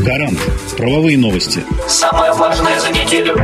Гарант. Правовые новости. Самое важное за неделю.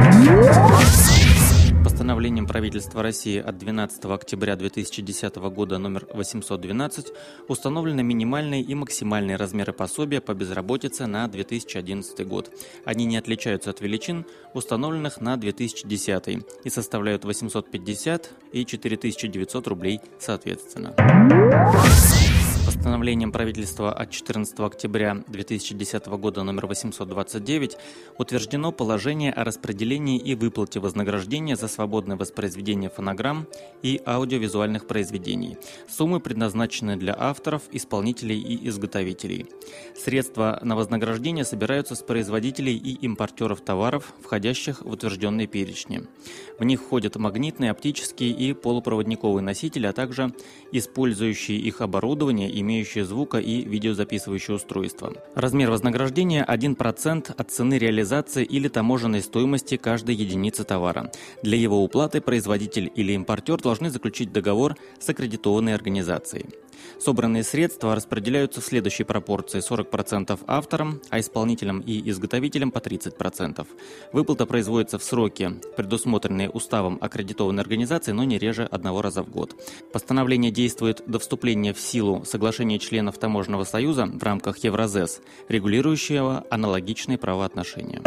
Постановлением правительства России от 12 октября 2010 года номер 812 установлены минимальные и максимальные размеры пособия по безработице на 2011 год. Они не отличаются от величин, установленных на 2010 и составляют 850 и 4900 рублей соответственно. Постановлением правительства от 14 октября 2010 года номер 829 утверждено положение о распределении и выплате вознаграждения за свободное воспроизведение фонограмм и аудиовизуальных произведений. Суммы предназначены для авторов, исполнителей и изготовителей. Средства на вознаграждение собираются с производителей и импортеров товаров, входящих в утвержденные перечни. В них входят магнитные, оптические и полупроводниковые носители, а также использующие их оборудование, имеющие звуко- и видеозаписывающее устройство. Размер вознаграждения 1% от цены реализации или таможенной стоимости каждой единицы товара. Для его уплаты производитель или импортер должны заключить договор с аккредитованной организацией. Собранные средства распределяются в следующей пропорции: 40% авторам, а исполнителям и изготовителям по 30%. Выплата производится в сроки, предусмотренные уставом аккредитованной организации, но не реже одного раза в год. Постановление действует до вступления в силу соглашения членов Таможенного союза в рамках Евразес, регулирующего аналогичные правоотношения.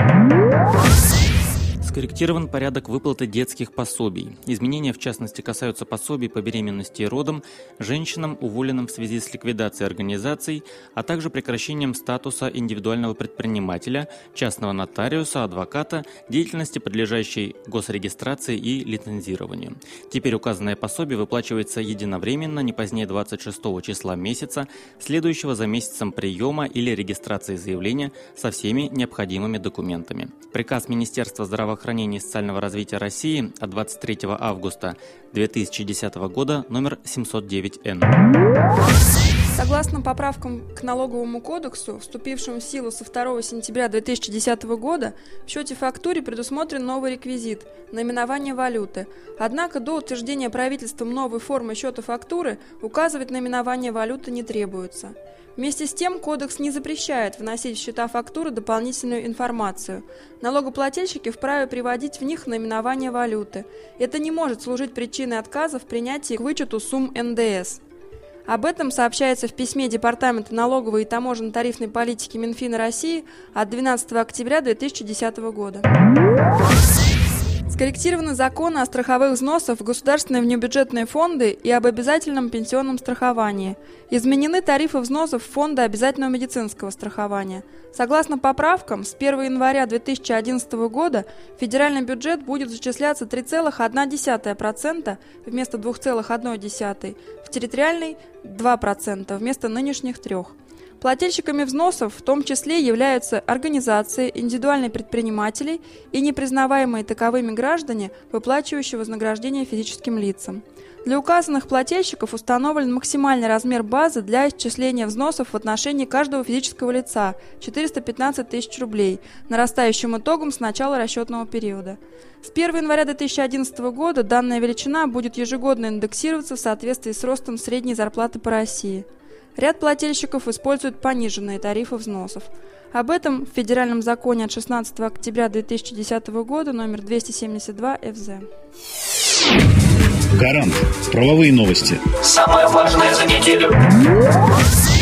Скорректирован порядок выплаты детских пособий. Изменения, в частности, касаются пособий по беременности и родам, женщинам, уволенным в связи с ликвидацией организаций, а также прекращением статуса индивидуального предпринимателя, частного нотариуса, адвоката, деятельности, подлежащей госрегистрации и лицензированию. Теперь указанное пособие выплачивается единовременно, не позднее 26 числа месяца, следующего за месяцем приема или регистрации заявления со всеми необходимыми документами. Приказ Министерства здравоохранения и социального развития России от 23 августа 2010 года номер 709-Н. Согласно поправкам к Налоговому кодексу, вступившим в силу со 2 сентября 2010 года, в счете-фактуре предусмотрен новый реквизит – наименование валюты. Однако до утверждения правительством новой формы счета-фактуры указывать наименование валюты не требуется. Вместе с тем, кодекс не запрещает вносить в счета фактуры дополнительную информацию. Налогоплательщики вправе приводить в них наименование валюты. Это не может служить причиной отказа в принятии к вычету сумм НДС. Об этом сообщается в письме Департамента налоговой и таможенно-тарифной политики Минфина России от 12 октября 2010 года. Скорректированы законы о страховых взносах в государственные внебюджетные фонды и об обязательном пенсионном страховании. Изменены тарифы взносов в фонды обязательного медицинского страхования. Согласно поправкам, с 1 января 2011 года в федеральный бюджет будет зачисляться 3,1% вместо 2,1%, в территориальный – 2% вместо нынешних 3%. Плательщиками взносов в том числе являются организации, индивидуальные предприниматели и непризнаваемые таковыми граждане, выплачивающие вознаграждение физическим лицам. Для указанных плательщиков установлен максимальный размер базы для исчисления взносов в отношении каждого физического лица – 415 тысяч рублей, нарастающим итогом с начала расчетного периода. С 1 января 2011 года данная величина будет ежегодно индексироваться в соответствии с ростом средней зарплаты по России. Ряд плательщиков используют пониженные тарифы взносов. Об этом в Федеральном законе от 16 октября 2010 года номер 272 ФЗ. Гарант. Правовые новости. Самое важное за неделю.